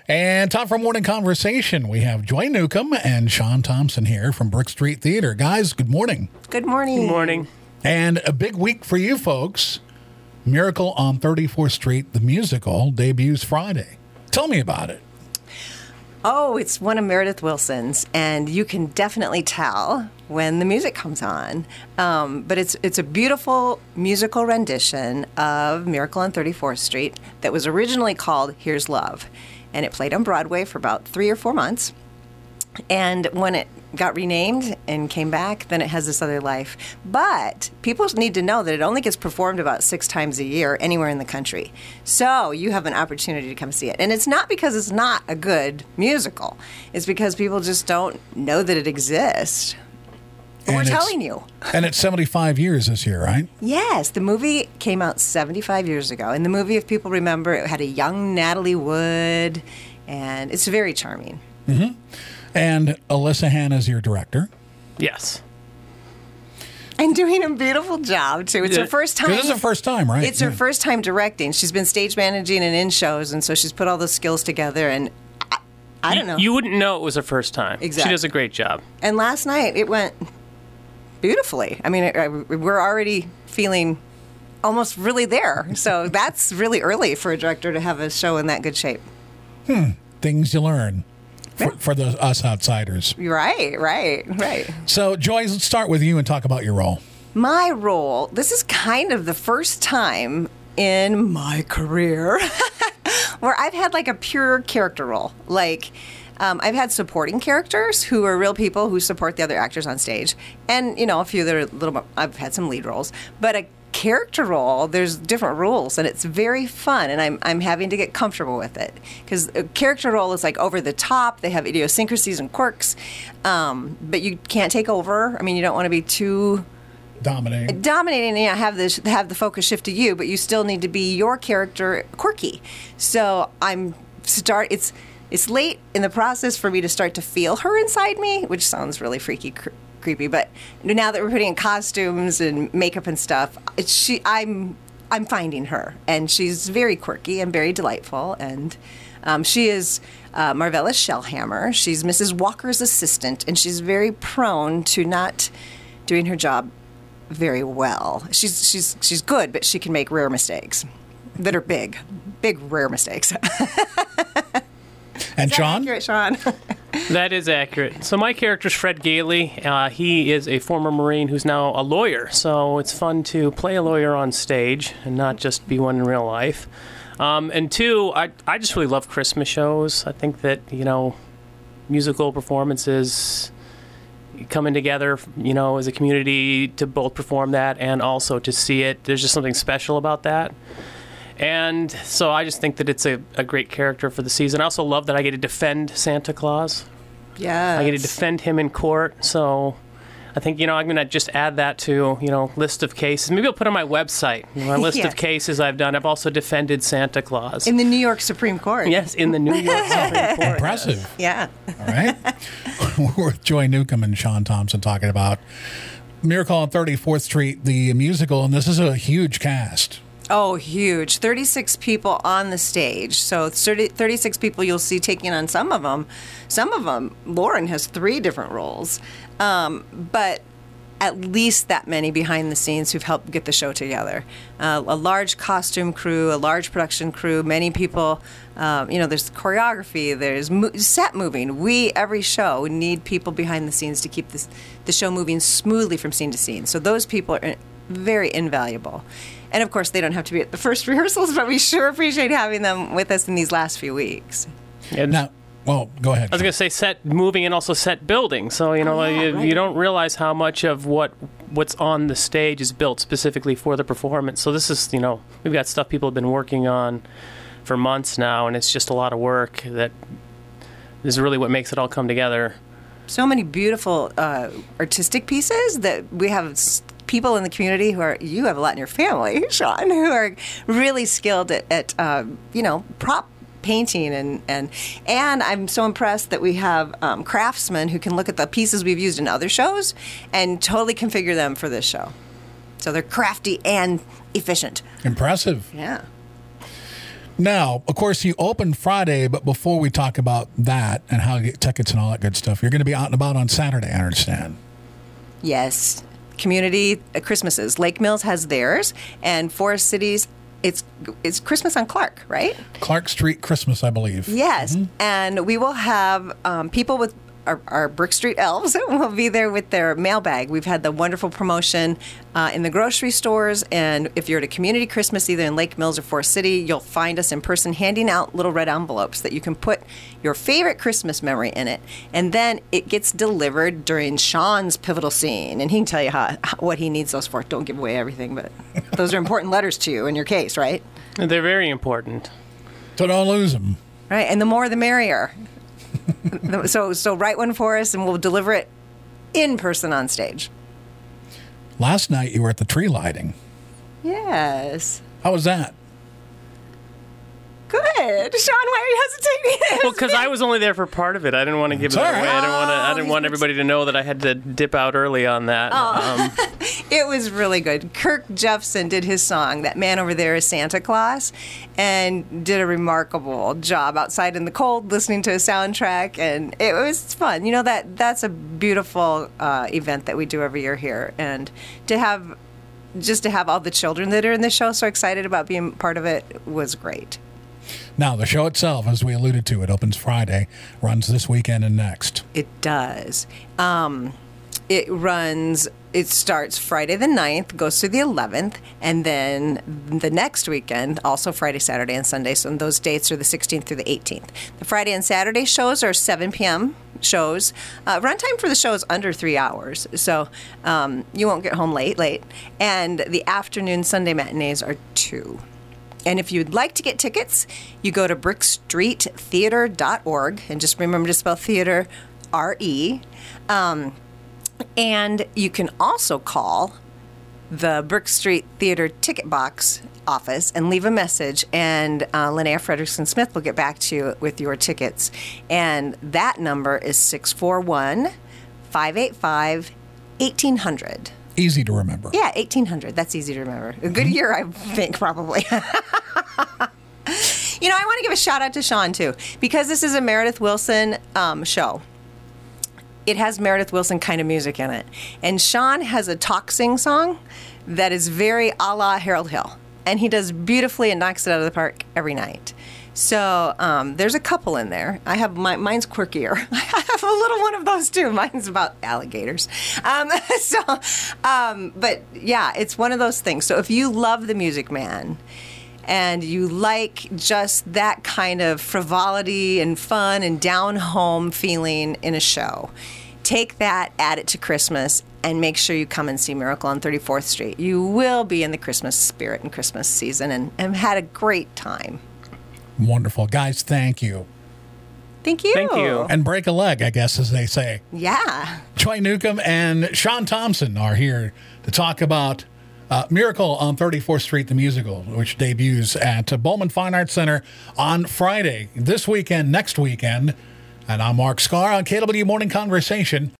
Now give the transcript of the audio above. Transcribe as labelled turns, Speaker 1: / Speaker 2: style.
Speaker 1: And time for morning conversation. We have Joy Newcomb and Sean Thompson here from Brick Street Theater. Guys, good morning.
Speaker 2: Good morning.
Speaker 3: Good morning.
Speaker 1: And a big week for you folks. Miracle on 34th Street, the musical, debuts Friday. Tell me about it.
Speaker 2: Oh, it's one of Meredith Wilson's, and you can definitely tell when the music comes on. But it's a beautiful musical rendition of Miracle on 34th Street that was originally called Here's Love. And it played on Broadway for about 3 or 4 months. And when it got renamed and came back, then it has this other life. But people need to know that it only gets performed about 6 times a year anywhere in the country. So you have an opportunity to come see it. And it's not because it's not a good musical. It's because people just don't know that it exists. We're telling you.
Speaker 1: And it's 75 years this year, right?
Speaker 2: Yes. The movie came out 75 years ago. And the movie, if people remember, it had a young Natalie Wood. And it's very charming.
Speaker 1: Mm-hmm. And Alyssa Hanna is your director.
Speaker 3: Yes.
Speaker 2: And doing a beautiful job, too. It's her first time.
Speaker 1: This is her first time, right?
Speaker 2: It's her first time directing. She's been stage managing and in shows, and so she's put all those skills together, and I don't know.
Speaker 3: You wouldn't know it was her first time.
Speaker 2: Exactly.
Speaker 3: She does a great job.
Speaker 2: And last night, it went beautifully. I mean, we're already feeling almost really there. So that's really early for a director to have a show in that good shape.
Speaker 1: Things you learn. For us outsiders.
Speaker 2: Right.
Speaker 1: So, Joy, let's start with you and talk about your role.
Speaker 2: My role, this is kind of the first time in my career where I've had like a pure character role. Like, I've had supporting characters who are real people who support the other actors on stage. And, a few that are a little more, I've had some lead roles. But a character role, there's different rules, and it's very fun, and I'm having to get comfortable with it because a character role is like over the top. They have idiosyncrasies and quirks, but you can't take over. I mean, you don't want to be too dominating. Have the focus shift to you, but you still need to be your character quirky. So it's late in the process for me to start to feel her inside me, which sounds really freaky. Creepy, but now that we're putting in costumes and makeup and stuff, I'm finding her, and she's very quirky and very delightful, and she is Marvella Shellhammer. She's Mrs. Walker's assistant, and she's very prone to not doing her job very well. She's good, but she can make rare mistakes that are big rare mistakes.
Speaker 1: And Sean?
Speaker 2: Accurate, Sean?
Speaker 3: That is accurate. So my character's Fred Gailey. He is a former Marine who's now a lawyer. So it's fun to play a lawyer on stage and not just be one in real life. And two, I just really love Christmas shows. I think that, musical performances coming together, as a community to both perform that and also to see it, there's just something special about that. And so I just think that it's a great character for the season. I also love that I get to defend Santa Claus.
Speaker 2: Yeah.
Speaker 3: I get to defend him in court. So I think, I'm going to just add that to, list of cases. Maybe I'll put on my website, my list of cases I've done. I've also defended Santa Claus.
Speaker 2: In the New York Supreme Court.
Speaker 3: Yes, in the New York Supreme Court.
Speaker 1: Impressive.
Speaker 2: Yeah.
Speaker 1: All right. We're with Joy Newcomb and Sean Thompson talking about Miracle on 34th Street, the musical, and this is a huge cast.
Speaker 2: Oh, huge. 36 people on the stage. So 36 people you'll see taking on some of them. Some of them, Lauren has 3 different roles. But at least that many behind the scenes who've helped get the show together. A large costume crew, a large production crew, many people. There's choreography, there's set moving. Every show, need people behind the scenes to keep the show moving smoothly from scene to scene. So those people are very invaluable. And, of course, they don't have to be at the first rehearsals, but we sure appreciate having them with us in these last few weeks.
Speaker 3: And
Speaker 1: now, well, go ahead.
Speaker 3: I was going to say set moving and also set building. So, you don't realize how much of what's on the stage is built specifically for the performance. So this is, we've got stuff people have been working on for months now, and it's just a lot of work that is really what makes it all come together.
Speaker 2: So many beautiful artistic pieces that we have people in the community you have a lot in your family, Sean, who are really skilled at prop painting and I'm so impressed that we have craftsmen who can look at the pieces we've used in other shows and totally configure them for this show. So they're crafty and efficient.
Speaker 1: Impressive.
Speaker 2: Yeah.
Speaker 1: Now, of course, you open Friday, but before we talk about that and how to get tickets and all that good stuff, you're going to be out and about on Saturday, I understand.
Speaker 2: Yes. Community Christmases. Lake Mills has theirs, and Forest Cities, it's Christmas on Clark, right?
Speaker 1: Clark Street Christmas, I believe.
Speaker 2: Yes. And we will have people with our Brick Street elves will be there with their mailbag. We've had the wonderful promotion in the grocery stores, and if you're at a community Christmas, either in Lake Mills or Forest City, you'll find us in person handing out little red envelopes that you can put your favorite Christmas memory in it, and then it gets delivered during Sean's pivotal scene, and he can tell you what he needs those for. Don't give away everything, but those are important letters to you in your case, right?
Speaker 3: They're very important.
Speaker 1: So don't lose them.
Speaker 2: Right, and the more the merrier. So write one for us, and we'll deliver it in person on stage.
Speaker 1: Last night you were at the tree lighting.
Speaker 2: Yes.
Speaker 1: How was that?
Speaker 2: Good. Sean, why are you hesitating?
Speaker 3: Well, because I was only there for part of it. I didn't want to give it away.
Speaker 1: all right.
Speaker 3: I didn't want everybody to know that I had to dip out early on that.
Speaker 2: It was really good. Kirk Jeffson did his song, That Man Over There is Santa Claus, and did a remarkable job outside in the cold listening to a soundtrack, and it was fun. You know, that's a beautiful event that we do every year here, and to have all the children that are in the show so excited about being part of it was great.
Speaker 1: Now, the show itself, as we alluded to, it opens Friday, runs this weekend and next.
Speaker 2: It does. It starts Friday the 9th, goes through the 11th, and then the next weekend, also Friday, Saturday, and Sunday. So those dates are the 16th through the 18th. The Friday and Saturday shows are 7 p.m. shows. Runtime for the show is under 3 hours, so you won't get home late. And the afternoon Sunday matinees are 2. And if you'd like to get tickets, you go to brickstreettheater.org, and just remember to spell theater R-E. And you can also call the Brick Street Theater ticket box office and leave a message, and Linnea Frederickson Smith will get back to you with your tickets. And that number is 641-585-1800.
Speaker 1: Easy to remember.
Speaker 2: Yeah, 1800. That's easy to remember. A good year, I think, probably. You know, I want to give a shout out to Sean, too, because this is a Meredith Willson show. It has Meredith Willson kind of music in it. And Sean has a talk-sing song that is very a la Harold Hill. And he does beautifully and knocks it out of the park every night. So there's a couple in there. I have mine's quirkier. I have a little one of those too. Mine's about alligators. But yeah, it's one of those things. So if you love The Music Man and you like just that kind of frivolity and fun and down-home feeling in a show, take that, add it to Christmas, and make sure you come and see Miracle on 34th Street. You will be in the Christmas spirit and Christmas season and had a great time.
Speaker 1: Wonderful. Guys, thank you.
Speaker 2: Thank you.
Speaker 3: Thank you.
Speaker 1: And break a leg, I guess, as they say.
Speaker 2: Yeah.
Speaker 1: Joy Newcomb and Sean Thompson are here to talk about Miracle on 34th Street, the musical, which debuts at Bowman Fine Arts Center on Friday, this weekend, next weekend. And I'm Mark Scar on KW Morning Conversation.